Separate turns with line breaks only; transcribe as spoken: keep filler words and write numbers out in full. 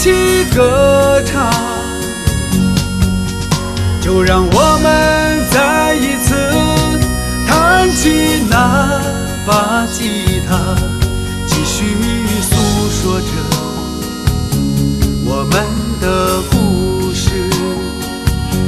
起歌唱，就让我们再一次弹起那把吉